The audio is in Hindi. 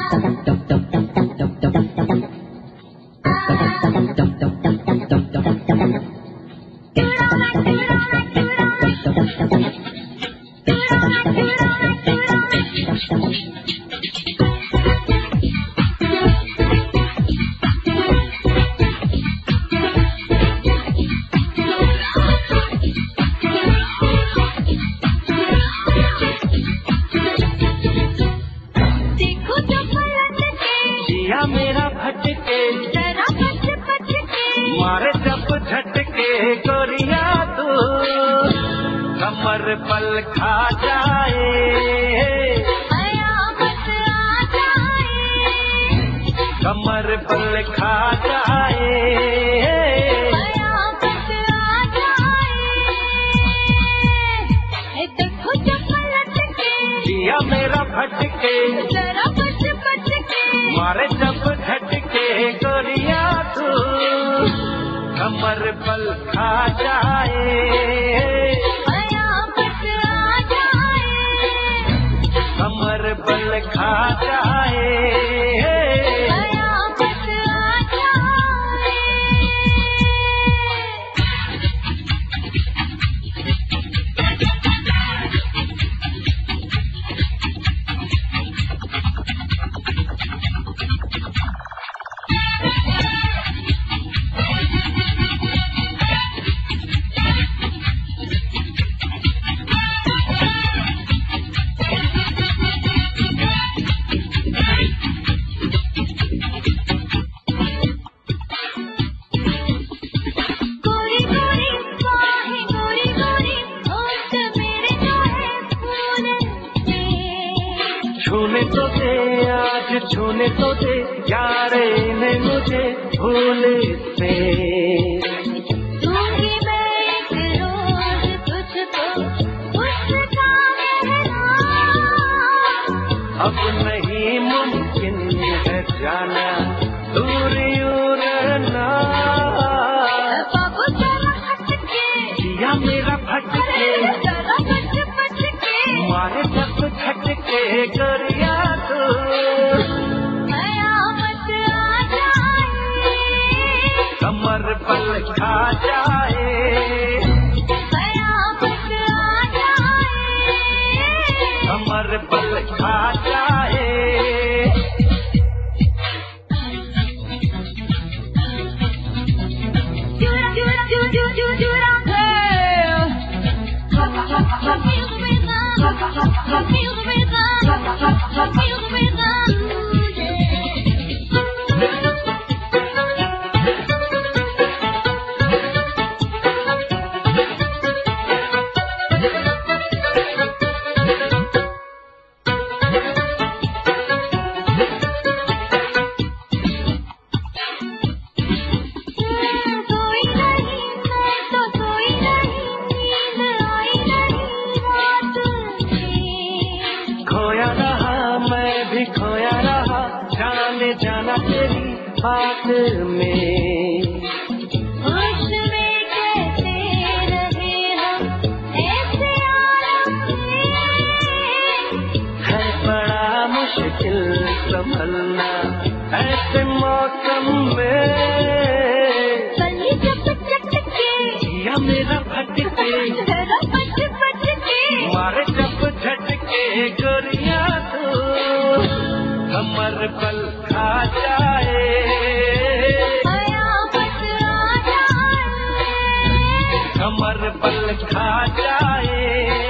मेरा भटके जरा भटके मारे जब झटके गोरिया तू कमर पल खा जाए कमर पल खा जाए जिया मेरा भटके जरा मारे जब झटके गोरिया तू कमर पल खा जाए कमर पल खा जाए छूने तो दे आज छूने तो दे यारे ने मुझे भूले से दूंगी मैं एक रोज तुझको उसका कहना अब नहीं मुमकिन है जाना दूर यूं रहना बाबू जरा हटके जिया मेरा भटके जरा भटके मारे जब झटके गोरिया तू कयामत आ जाए कमर पल खा जाए कयामत आ जाए कमर पल खा जाए खोया रहा मैं भी खोया रहा जाने जाना तेरी बात में होश में कैसे रहे हम ऐसे आलम में है बड़ा मुश्किल संभलना ऐसे मौसम में बल्ली जब झटके जिया मेरा भटके जरा भटके मारे जब झटके गोरिया तू कमर पल खा जाए कयामत आ जाए कमर पल खा जाए